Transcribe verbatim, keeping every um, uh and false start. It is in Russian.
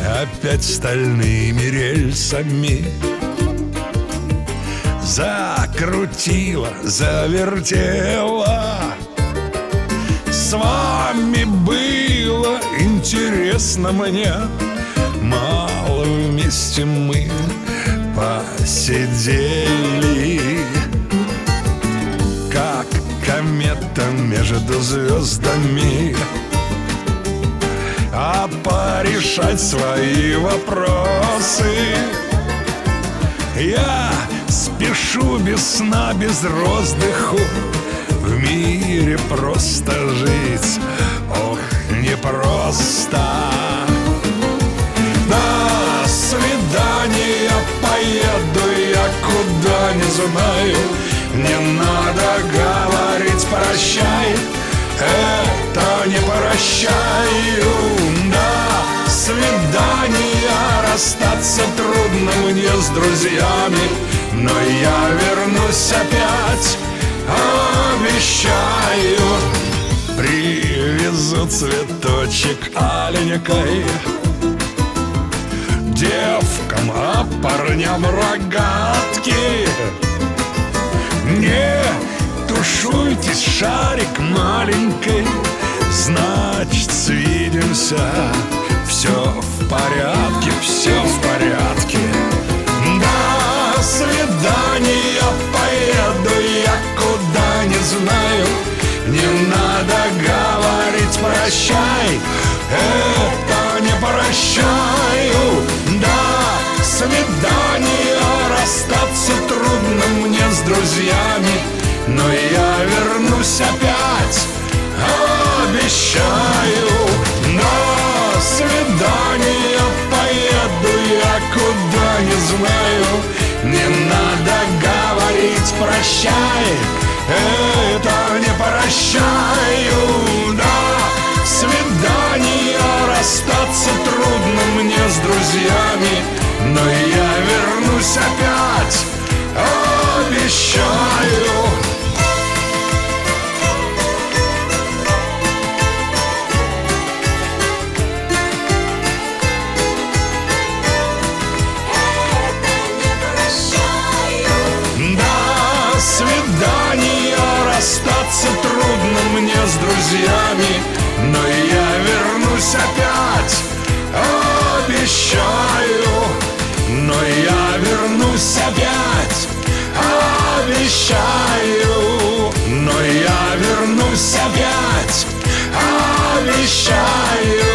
опять стальными рельсами. Закрутила, завертела. С вами было интересно мне. Мало вместе мы посидели, как комета между звездами. А порешать свои вопросы я спешу без сна, без роздыху. В мире просто жить, ох, непросто. До свидания, поеду я куда не знаю. Не надо говорить прощай, это не прощаю. До свидания, расстаться трудно мне с друзьями, но я вернусь опять, обещаю. Привезу цветочек аленькой девкам, а парням рогатки. Не тушуйтесь, шарик маленький, значит, свидимся. Все в порядке, все в порядке. До свидания, поеду я куда не знаю. Не надо говорить прощай, это не прощаю. До свидания, расстаться трудно мне с друзьями, но я вернусь опять, обещаю. До свидания, поеду я куда не знаю. Не надо говорить прощай, это не прощаю. До свидания, расстаться трудно мне с друзьями, но я вернусь опять, обещаю. До свидания, расстаться трудно мне с друзьями, но я вернусь опять, обещаю. Но я вернусь опять, обещаю. Но я вернусь опять, обещаю.